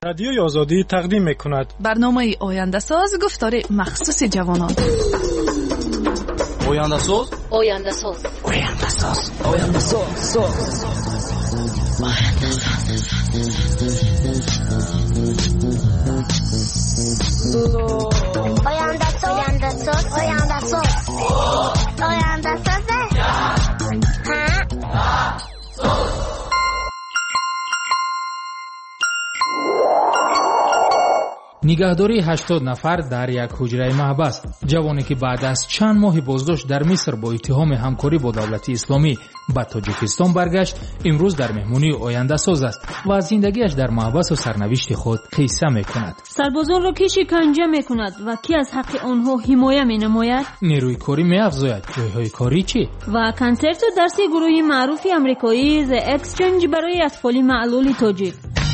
رادیوی آزادی تقدیم می‌کند برنامه آینده ساز گفتار مخصوص جوانان. آینده ساز آینده ساز آینده ساز آینده ساز آینده ساز آینده ساز آینده ساز آینده ساز نگهداری 80 نفر در یک حجره محبس. جوانی که بعد از چند ماه بازداشت در مصر با اتهام همکاری با دولت اسلامی به تاجیکستان برگشت، امروز در مهمونی آینده ساز است و از زندگیش در محبس و سرنوشت خود قصه میکند. سربازان را کی شکنجه میکند و کی از حق آنها حمایت مینماید؟ نیروی کاری میافزاید. جایهای کاری چی؟ و کنسرت و درس گروهی معروف آمریکایی The Exchange برای اطفال معلول تاجیک.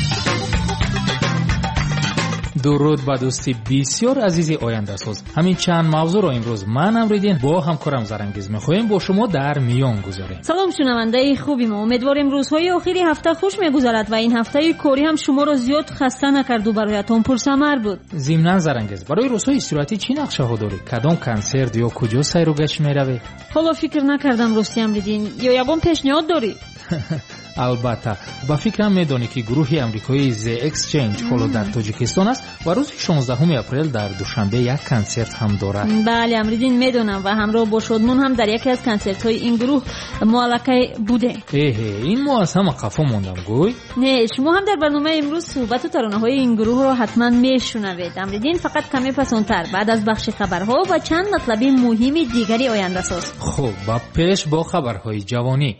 درود به دوستی بسیار عزیز آینده ساز. همین چند موضوع را امروز من امریدین با همکارم زرانگیز میخواهیم با شما در میان گذاریم. سلام شنونده خوبی ما، امیدواریم روزهای آخری هفته خوش میگذرد و این هفته کاری هم شما را زیاد خسته نکرد و برایتان پرثمر بود. ضمناً زرانگیز، برای روزهای استراحتی چی نقشه ها داری؟ کدام کنسرت یا کجا سیر و گشت میروی؟ حالا فکر نکردم راستی امریدین، یا یگان پیشنهاد داری؟ البته با فکرم میدانی که گروه آمریکایی The Exchange حالا در تاجیکستان است و روز 16 اپریل در دوشنبه یک کنسرت هم دارد. بله امریدین میدونم و همراه با شادمان هم در یکی از کنسرت های این گروه معلقه بوده. این ما از همه قفا موندم گوی. نه شما هم در برنامه امروز صحبت و ترانه های این گروه را حتما میشنوید. امریدین فقط کمی پسانتر بعد از بخش خبرها و چند مطلب مهم دیگری آینده ساز. خب با پیش با خبرهای جوانی.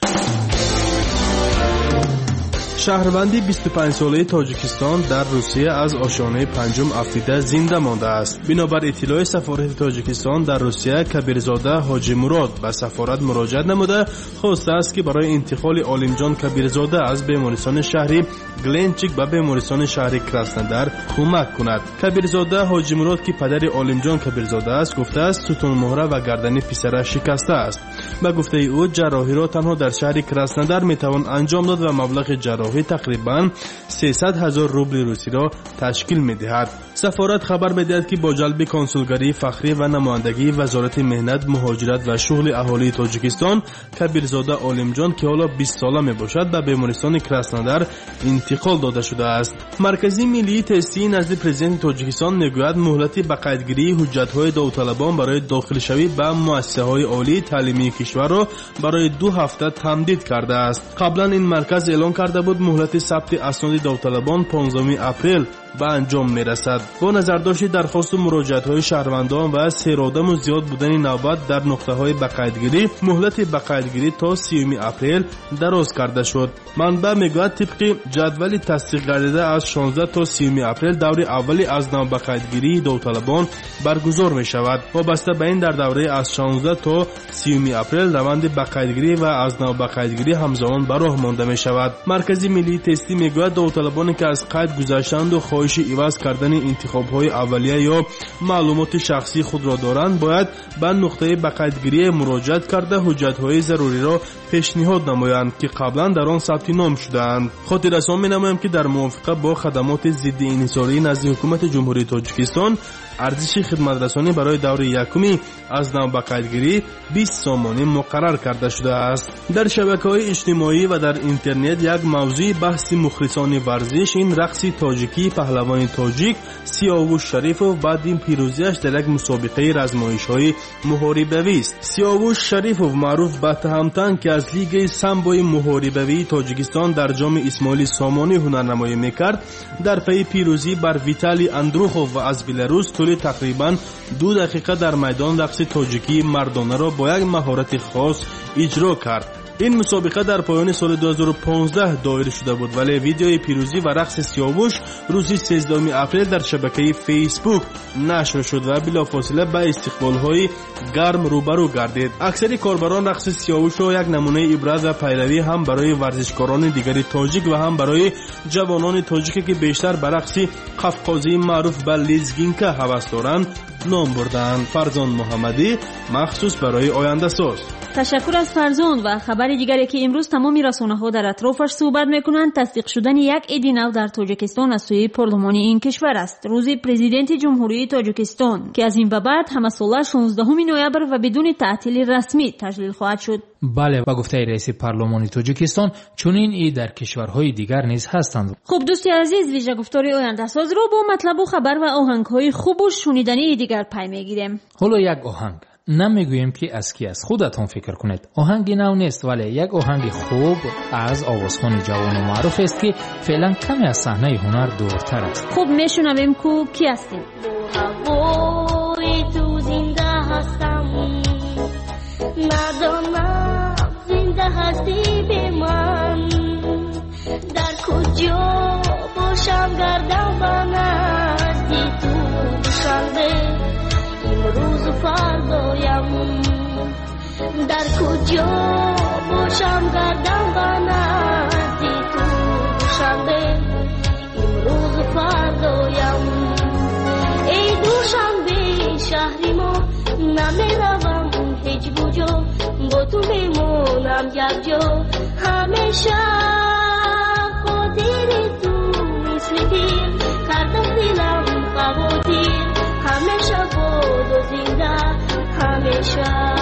شهروندی 25 ساله تاجیکستان در روسیه از آشیانه پنجم افتیده زنده مانده است. بنابر اطلاع سفارت تاجیکستان در روسیه، کبیرزاده حاجی مراد به سفارت مراجعه نموده خواسته است که برای انتقال عالمجان کبیرزاده از بیمارستان شهری گلنچیک به بیمارستان شهری کراسنودار کمک کند. کبیرزاده حاجی مراد که پدر عالمجان کبیرزاده است گفته است ستون مهره و گردن پسرش شکسته است. به گفته او جراحی را تنها در شهر کراسنودار میتوان انجام داد و مبلغ جراحی تقریباً 300,000 روبل روسی را تشکیل می‌دهد. سفارت خبر می‌دهد که با جلب کنسولگری فخری و نمایندگی وزارت مهنت، مهاجرت و شغل اهالی تاجیکستان، کبیرزاده عالمجان که حالا 20 ساله میباشد به بیمارستان کراسنودار انتقال داده شده است. مرکزی ملی تستی نزد پرزیدنت تاجیکستان میگوید مهلت به قیدگیری حجت‌های داوطلبان برای داخل شوی به مؤسسه‌های عالی تعلیمی کشور را برای 2 هفته تمدید کرده است. قبلا این مرکز اعلام کرده بود مهلت ثبت اسناد داوطلبان 15 اپریل به انجام میرسد. با نظرداشت درخواست و مراجعت‌های شهروندان و سرآدم و زیاد بودن نوبت در نقطه‌های بقیدگیری، مهلت بقیدگیری تا 30 اپریل دراز کرده شد. منبع میگوید طبق جدول تصدیق گردیده از 16 تا 30 اپریل دور اولی از نو بقیدگیری داوطلبان برگزار می‌شود. وابسته به این در دوره از 16 تا 30 اپریل روند بقیدگیری و از نو بقیدگیری همزمان به راه مانده می‌شود. مرکزی ملی تستی میگوید داوطلبانی که از قید گذشتند و خواهش عوض کردن انتخاب‌های اولیه یا معلومات شخصی خود را دارند باید به نقطه بقیدگیری مراجعت کرده حجت‌های ضروری را پیشنهاد نمایند که قبلا در آن ثبت نام شده‌اند. خاطررسان می‌نماییم که در موافقت با خدمات ضد انحصاری نزد حکومت جمهوری تاجیکستان ارزش خدمت رسانی برای دور یکمی از نو بقیدگیری 20 سامانه مقرر کرده شده است. در شبکه‌های اجتماعی و در اینترنت یک موضوع بحث مخلصان ورزش این رقص تاجیکی پهلوان تاجیک سیاوش شریفوف بعد این پیروزیش در یک مسابقه رزمایش‌های محاربه‌ای است. سیاوش شریفوف معروف به تهمتن که از لیگ سامبوی محاربه‌ای تاجیکستان در جام اسماعیلی سامانی هنرنمایی می‌کرد، در پی پیروزی بر ویتالی اندروخوف و از بلاروس طول تقریباً 2 دقیقه در میدان رقص تاجیکی مردانه را با یک مهارت خاص اجرا کرد. این مسابقه در پایان سال 2015 دایر شده بود ولی ویدیوی پیروزی و رقص سیاوش روز 13 اپریل در شبکه فیسبوک نشر شد و بلافاصله به استقبال‌های گرم روبرو گردید. اکثر کاربران رقص سیاوش را یک نمونه عبرت و پیروی هم برای ورزشکاران دیگر تاجیک و هم برای جوانان تاجیکی که بیشتر به رقص قفقازی معروف به لیزگینکا هوس دارند نام بردند. فرزان محمدی مخصوص برای آینده ساز. تشکر از فرزند. و خبر دیگری که امروز تمامی رسانه‌ها در اطرافش صحبت می‌کنند تصدیق شدن یک عید نو در تاجیکستان از سوی پارلمانی این کشور است. روز پرزیدنت جمهوری تاجیکستان که از این به بعد همساله 16 نوامبر و بدون تعطیل رسمی تجلیل خواهد شد. بله، و گفته رئیس پارلمان تاجیکستان چنین عید در کشورهای دیگر نیز هستند. خب دوستی عزیز، ویژه گفتار آینده ساز رو با مطلب و خبر و آهنگ‌های خوب و شنیدنی دیگر پی می‌گیریم. حالا یک آهنگ نمیگوییم که از کی است، خودتون فکر کنید. آهنگی نو نیست ولی یک آهنگ خوب از آوازخوان جوان و معروف است که فعلا کمی از صحنه هنر دورتر است. خب میشنویم کو کی هستیم. هوای تو زنده هستم، ندانم زنده هستی به من، در کجا باشم گردم و نزدی تو دوشنبه امروز و فردایم، در کجا باشم گردم و نزدی تو دوشنبه امروز و فردایم. ای دوشنبه شهری ما، نمیروم هیچ کجا، با تو میمونم یک جا، همیشه خاطر تو مثل تیر کردم دلم خواطیر، همیشه بود و زنده همیشه.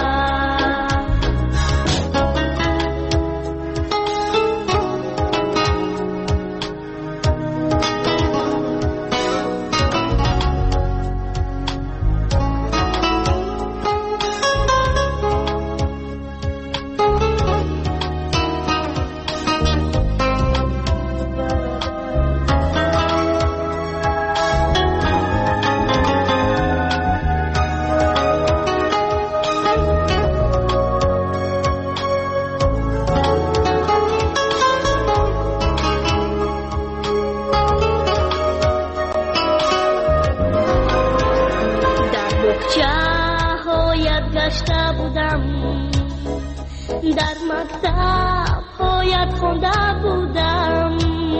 گشته بودم، در مکتب هایت خونده بودم،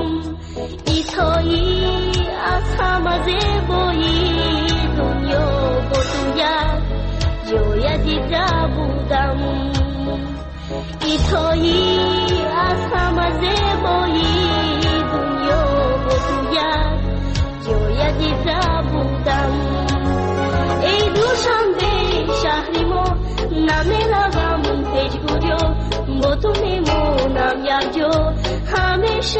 ایتایی از همه زیبایی دنیا با تو یک جای دیده بودم، ایتایی از همه زیبایی دنیا با تو یک جای دیده بودم. ای دوشنبه شهری ما، نمیروم هیچ کجا، با تو میمونم یک جا، همیشه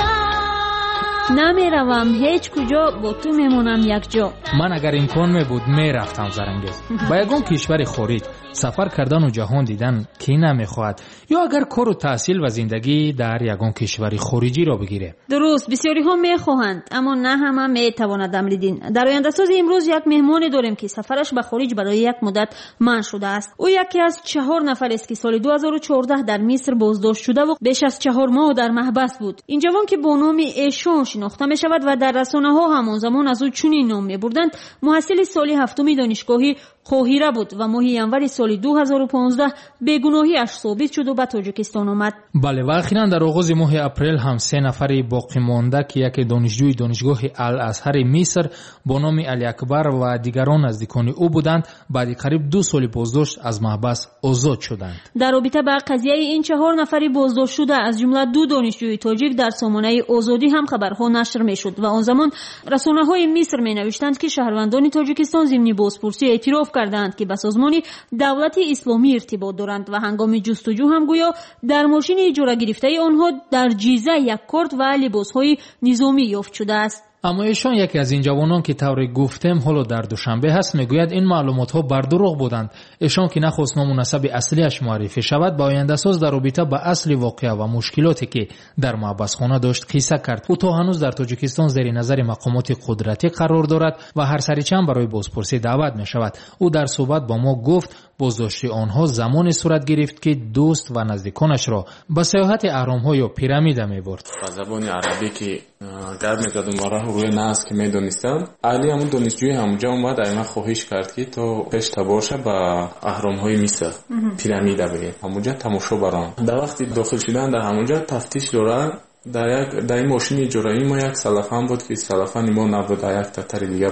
نمیروم هیچ کجا، با تو میمونم یک جا. من اگر امکان میبود میرفتم زرنگیز با یگان کشور خارج سفر کردن و جهان دیدن کی نمیخواهد، یا اگر کار و تحصیل و زندگی در یگان کشور خارجی را بگیره. درست، بسیاری ها میخواهند اما نه همه میتواند عمل دین. در آینده ساز امروز یک مهمان داریم که سفرش به خارج برای یک مدت منع شده است. او یکی از 4 نفر است که سال 2014 در مصر بازداشت شده و بیش از 4 ماه در محبس بود. این جوان که با نام ایشون شناخته می شود و در رسانه ها همان زمان از او چنین نام می بردند، محصل سال 7 دانشگاهی قاهره بود و ماه ینور سال 2015 بیگناهیش ثابت شد و به تاجیکستان آمد. بله، و اخیراً در آغاز ماه اپریل هم 3 نفر باقی مانده که یک دانشجوی دانشگاه الازهر مصر با نام علی اکبر و دیگران نزدیکان او بودند، بعد قریب 2 سال بازداشت از محبس آزاد شدند. در رابطه با قضیه این 4 نفر بازداشت شده از جمله 2 دانشجوی تاجیک در سامانه آزادی هم خبرها نشر میشد و آن زمان رسانه‌های مصر مینوشتند که شهروندان تاجیکستان ضمن بازپرسی اعتراف کردند که به سازمان دولت اسلامی ارتباط دارند و هنگام جستجو هم گویا در ماشین اجاره گرفته آنها در جیزه یک کارت و لباسهای نظامی یافت شده است. اما ایشان یکی از این جوانان که طور گفتم حالا در دوشنبه هست میگوید این معلومات ها بر دروغ بودند. ایشان که نخواست نام و نسب اصلیش معرفی شود با آینده ساز در رابطه با اصل واقعه و مشکلاتی که در محبس خانه داشت قصه کرد. او تا هنوز در تاجیکستان زیر نظر مقامات قدرتی قرار دارد و هر سریچند برای بازپرسی دعوت می شود. او در صحبت با ما گفت بازداشت آنها زمان صورت گرفت که دوست و نزدیکانش را به سیاحت اهرام‌ها یا پیرامید می‌برد. با زبان عربی که گرم می‌زدم و روی ناس که می‌دونستم، علی همون دانشجوی همونجا اومد اینا خواهش کرد که تو پیش باشه با اهرام‌های مصر پیرامید ببین. همونجا تماشا برام. در وقتی داخل شدن در همونجا تفتیش دوران در این ماشین اجرایی ما یک سلفان بود که سلفان ما نبود، یک تتر دیگه بود.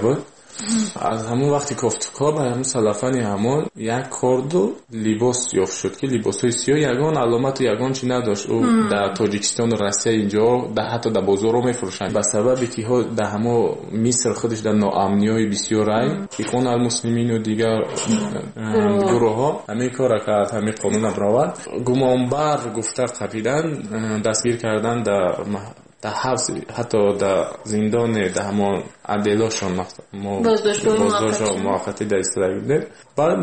از همون وقتی گفتگو با همون سلفانی همون یک کردو لباس یافت شد که لباسای سیاه یگان علامت یگان چی نداشت. او در تاجیکستان و روسیه اینجا حتی در بازار میفروشن به سببی که در همون مصر خودش در ناامنی‌های بسیار رای اخوان المسلمین و دیگر گروه ها همه کار کرد، همه قانون برآورد. گمانبر گفته قبیلن دستگیر کردن در حبس، حتی در زندان در همون عدلاشون بازداشت موقتی در اسرائیل بود. بعد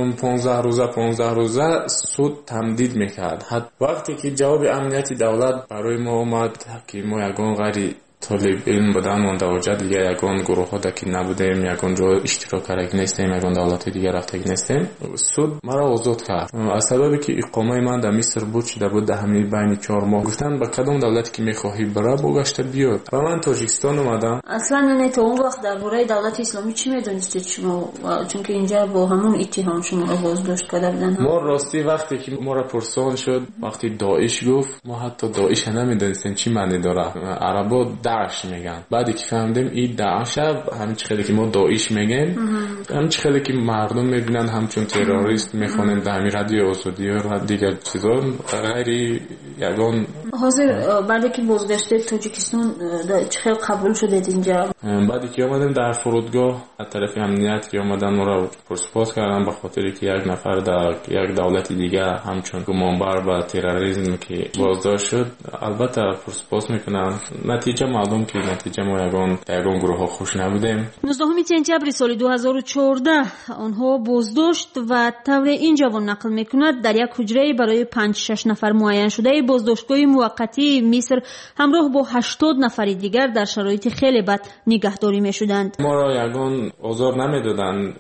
15 روزه سود تمدید میکرد. وقتی که جواب امنیتی دولت برای ما اومد که ما یگان غیر طالب علم بودن و دوجه دیگه یگان گروه ها که نبودیم، یگان جا اشتراک کرده نیستیم، یگان دولت دیگه رفته نیستیم، سود مرا آزاد کرد. از سببی که اقامه من در مصر بود شده بود در همین بین 4 ماه گفتن با کدام دولتی که میخواهی برای بگشته بیاد و من تاجیکستان اومدم. اصلا نه تا اون وقت درباره دولت اسلامی چی میدونستید شما؟ چون که اینجا با همون اتهام شما رو بازداشت کرده بودن. ما راستی وقتی که ما را پرسان شد وقتی داعش گفت ما حتی داعش نمیدونستیم چی معنی داره. عربا داعش میگن. بعدی که فهمیدیم این داعش همین چیزی که ما داعش میگیم، همین چیزی که مردم میبینن همچون تروریست میخونن در همین رادیو آزادی و دیگر چیزا غیر یگان. حاضر بعدی که بازگشت تاجیکستان چه قبول شدید اینجا؟ بعدی که اومدیم در فرودگاه از طرف امنیت که اومدن ما را پرسپوز کردن به خاطر که یک نفر در یک دولت دیگه همچون گمانبر و تروریسم که بازداشت شد. البته پرسپوز میکنن، نتیجه معلوم که نتیجه ما یگان گروه ها خوش نبودیم. 19 سپتامبر سال 2014 آنها بازداشت و طور این جوان نقل میکند در یک حجره برای 5-6 نفر معین شده بازداشتگاه موقتی مصر همراه با 80 نفر دیگر در شرایط خیلی بد نگهداری میشدند. ما را یگان آزار نمیدادند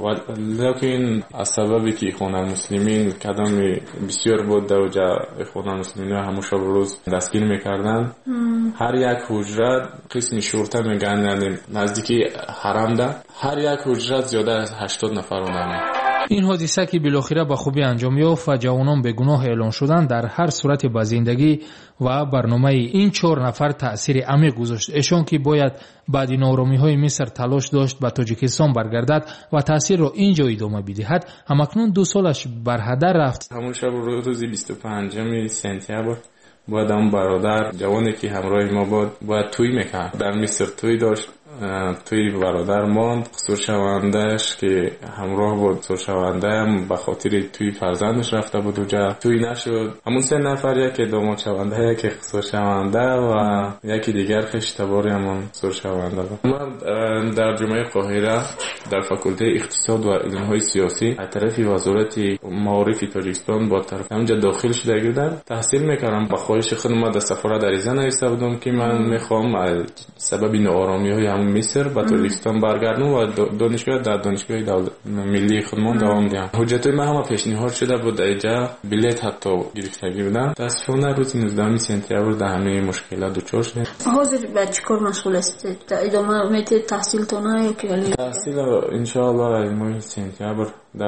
لیکن از سببی که اخوان المسلمین قدم بسیار بود دوجه اخوان المسلمین همون شب روز دستگیر میکردند. هر یک حجره قسم شرطه میگن، یعنی نزدیکی حرم ده هر یک حجره زیاده از 80 نفر اونم. این حادثه که بالاخره به خوبی انجام یافت و جوانان به گناه اعلام شدند در هر صورت به زندگی و برنامه این 4 نفر تأثیر عمیق گذاشت. ایشان که باید بعد نارامی‌های مصر تلاش داشت به تاجیکستان برگردد و تأثیر را اینجا ادامه بدهد، همکنون 2 سالش بر هدر رفت. همون شب روز 25 سپتامبر باید اون برادر جوانی که همراه ما بود باید توی میکرد. در مصر توی داشت، توی برادر ماند. قصور شوندهش که همراه بود، قصور شونده هم به خاطر توی فرزندش رفته بود اونجا توی نشد. همون 3 نفر، یکی داماد شونده، یکی قصور شونده و یکی دیگر خشتباری همون قصور شونده بود. من در جامعه قاهره در فاکولته اقتصاد و علوم‌های سیاسی از طرف وزارت معارف تاجیکستان با طرف همونجا داخل شده بودم تحصیل میکردم. با خواهش خدمت در سفارت عریضه نوشته بودم که من میخوام سبب ناآرامی‌های همون مصر به تاجیکستان برگردم و دانشگاه در دانشگاه ملی خودمان دوام دهم. حجتای من هم پیشنهاد شده بود اینجا بلیط حتی گرفتگی بودم. متاسفانه روز 19 سپتامبر در همه مشکلات دچار شدم. حاضر به چیکار مشغول هستید؟ ادامه میدید تحصیلتون یا که تحصیل ان شاء الله ماه سپتامبر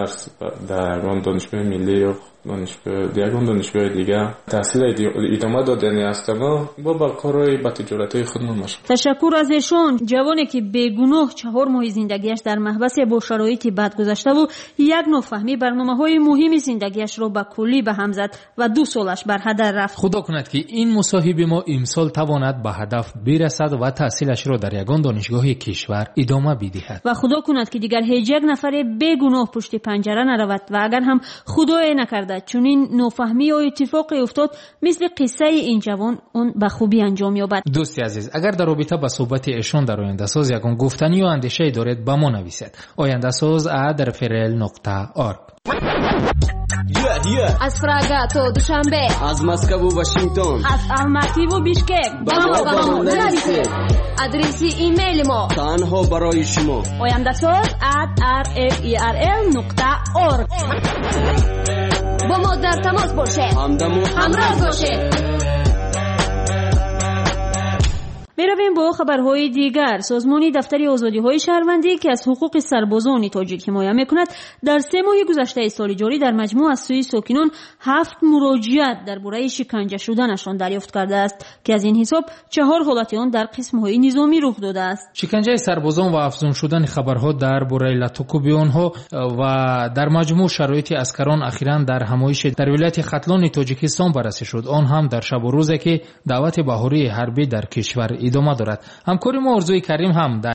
در دانشگاه ملی و دانشگاه دیگه تحصیل ادامه دادن هستم با کارهای با تجارت‌های خودم مشغول. تشکر از ایشون. جوانی که بیگناه 4 ماه زندگیش در محبس با شرایط بد گذشته و یک نافهمی برنامه‌های مهم زندگیش را به کلی به هم زد و 2 سالش بر هدر رفت. خدا کند که این مصاحبه ما امسال تواند به هدف برسد و تحصیلش را در یگان دانشگاه کشور ادامه بدهد و خدا کند که دیگر هیچ یک نفر بیگناه پشت پنجره نرود و اگر هم خدای نکرده چون این نافهمی و اتفاقی افتاد مثل قصه این جوان اون به خوبی انجام یابد. دوستی عزیز، اگر در رابطه با صحبت ایشان در آینده ساز یگان گفتنی و اندیشه دارید به ما نویسید. آینده ساز @rfrl.org. از پراگا تا دوشنبه، از مسکو و واشنگتن، از الماتی و بیشکک با ما نویسید. آدرس ایمیل ما تنها برای شما oyandasaz@rfrl.org. با ما در تماس باشید، همراه باشید. میرویم با خبرهای دیگر. سازمان دفتر آزادی‌های شهروندی که از حقوق سربازان تاجیک حمایت میکند در 3 ماه گذشته سال جاری در مجموع از سوی ساکنان 7 مراجعت درباره شکنجه شدنشان دریافت کرده است که از این حساب 4 حالت آن در قسم‌های نظامی رخ داده است. شکنجه سربازان و افزون شدن خبرها درباره لطوکوبی آنها و در مجموع شرایط اسکران اخیراً در همایش در ولایت ختلان تاجیکستان بررسی شد، آن هم در شب و روزی که دعوت بهاری حربی در کشور ادامه دارد. همکار ما ارزوی کریم هم در